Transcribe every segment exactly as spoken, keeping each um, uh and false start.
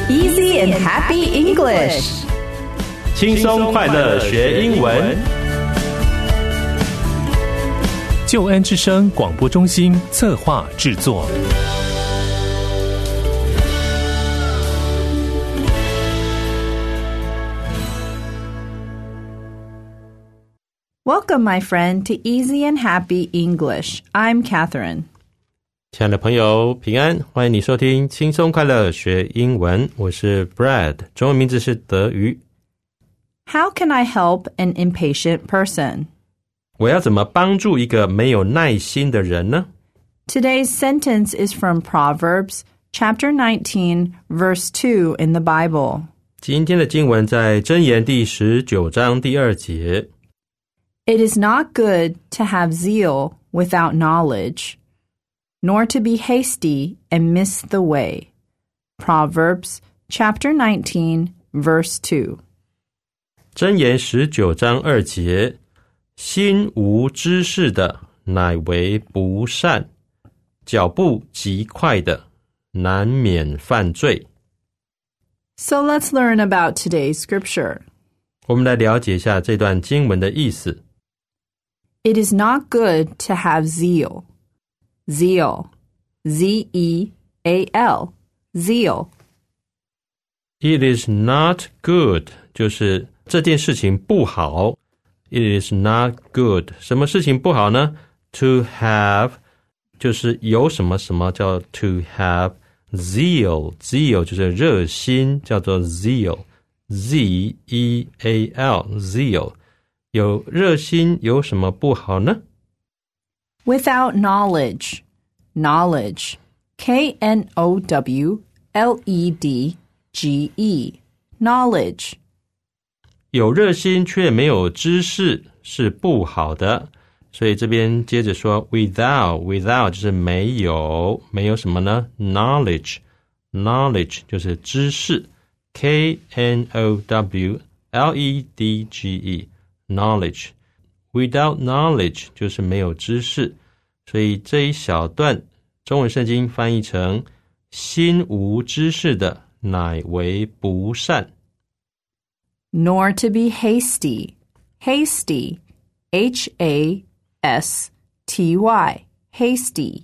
Easy and happy English. 轻松快乐学英文。 救恩之声广播中心策划制作。 Welcome, my friend, to Easy and Happy English. I'm Catherine. 亲爱的朋友，平安，欢迎你收听轻松快乐学英文。我是 Brad， 中文名字是德瑜。 How can I help an impatient person? 我要怎么帮助一个没有耐心的人呢？ Today's sentence is from Proverbs, chapter nineteen, verse two in the Bible. 今天的经文在箴言第十九章第二节。 It is not good to have zeal without knowledge, nor to be hasty and miss the way. Proverbs, chapter nineteen, verse two. 箴言十九章二节，心无知识的乃为不善，脚步极快的难免犯罪。 So let's learn about today's scripture. 我们来了解一下这段经文的意思。 It is not good to have zeal. Zeal. Z E A L. Zeal. It is not good 就是这件事情不好。It is not good 什么事情不好呢？ To have 就是有什么什么叫 to have zeal zeal 就是热心叫做 zeal Z E A L zeal 有热心有什么不好呢？ Without knowledge. Knowledge. K N O W L E D G E. Knowledge. 有热心却没有知识是不好的，所以这边接着说 without without 就是没有没有什么呢？ knowledge knowledge 就是知识 K N O W L E D G E knowledge without knowledge 就是没有知识，所以这一小段中文圣经翻译成心无知识的乃为不善。 Nor to be hasty. Hasty. H A S T Y. Hasty.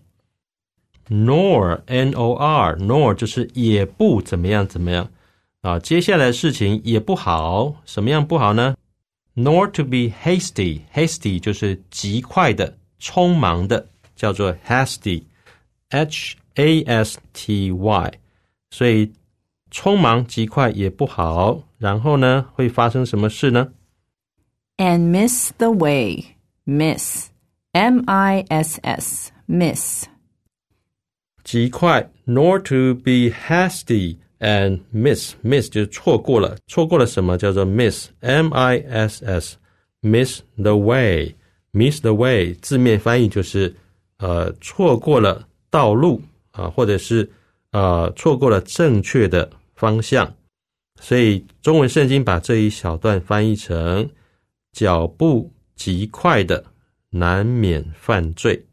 Nor, N O R, nor 就是也不怎么样怎么样啊，接下来的事情也不好，什么样不好呢？ Nor to be hasty, hasty 就是极快的、匆忙的，叫做 hasty, H A S T Y， 所以匆忙极快也不好，然后呢会发生什么事呢？ And miss the way. Miss. M I S S. Miss. 极快 nor to be hasty and miss. Miss 就是错过了，错过了什么叫做 miss. M I S S. Miss the way. Miss the way 字面翻译就是呃错过了道路啊、呃，或者是呃错过了正确的方向，所以中文圣经把这一小段翻译成脚步极快的难免犯罪。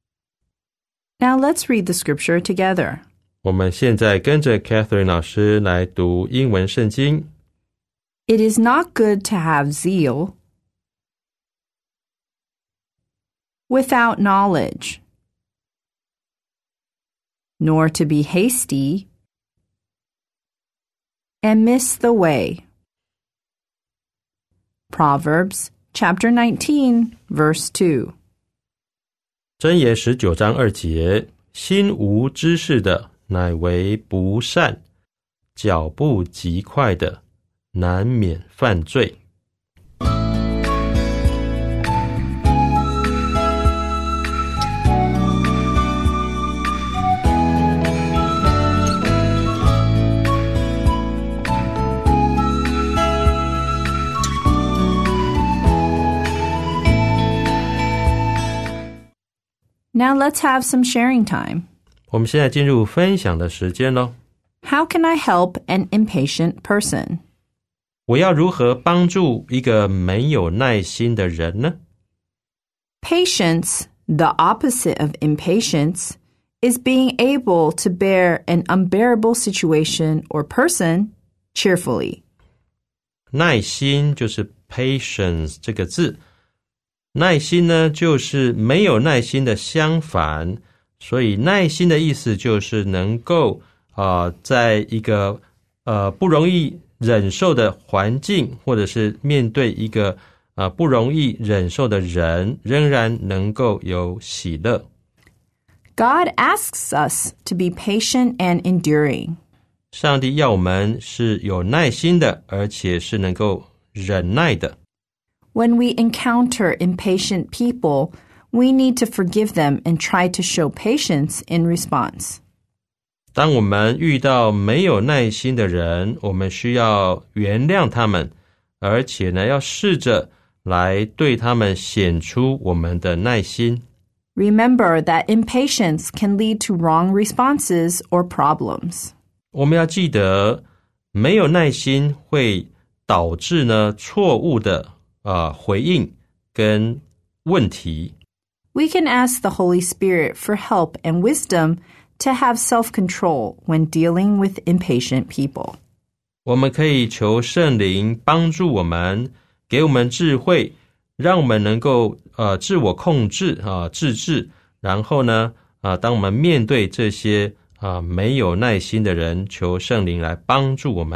Now let's read the scripture together. 我们现在跟着 Catherine 老师来读英文圣经。 It is not good to have zeal without knowledge, nor to be hasty and miss the way. Proverbs, chapter nineteen, verse two. 箴言十九章二节，心无知识的乃为不善，脚步极快的难免犯罪。 Now let's have some sharing time. 我们现在进入分享的时间咯。 How can I help an impatient person? 我要如何帮助一个没有耐心的人呢？ Patience, the opposite of impatience, is being able to bear an unbearable situation or person cheerfully. 耐心就是 patience 这个字，耐心呢就是没有耐心的相反，所以耐心的意思就是能够啊、呃，在一个呃不容易忍受的环境，或者是面对一个呃不容易忍受的人，仍然能够有喜乐。 God asks us to be patient and enduring. 上帝要我们是有耐心的，而且是能够忍耐的。 When we encounter impatient people, we need to forgive them and try to show patience in response. 当我们遇到没有耐心的人，我们需要原谅他们，而且呢，要试着来对他们显出我们的耐心。 Remember that impatience can lead to wrong responses or problems. 我们要记得，没有耐心会导致呢错误的呃回应跟问题。 We can ask the Holy Spirit for help and wisdom to have self-control when dealing with impatient people. 我们可以求圣灵帮助我们，给我们智慧，让我们能够呃自我控制啊、呃、自制，然后呢啊、呃、当我们面对这些啊、呃、没有耐心的人，求圣灵来帮助我们。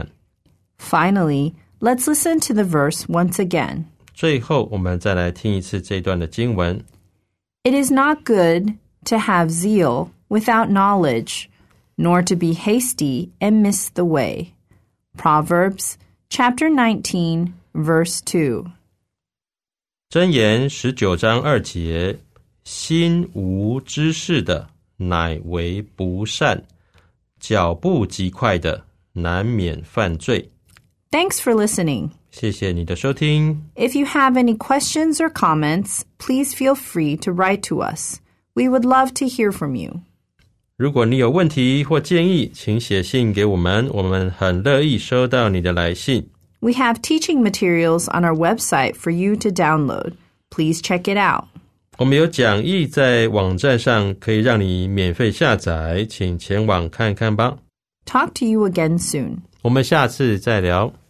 Finally, let's listen to the verse once again. 最后我们再来听一次这段的经文。 It is not good to have zeal without knowledge, nor to be hasty and miss the way. Proverbs chapter nineteen, verse two. 箴言十九章二节，心无知识的，乃为不善；脚步极快的，难免犯罪。 Thanks for listening. 谢谢你的收听。 If you have any questions or comments, please feel free to write to us. We would love to hear from you. 如果你有问题或建议，请写信给我们，我们很乐意收到你的来信。 We have teaching materials on our website for you to download. Please check it out. 我们有讲义在网站上，可以让你免费下载，请前往看看吧。 Talk to you again soon. 我们下次再聊。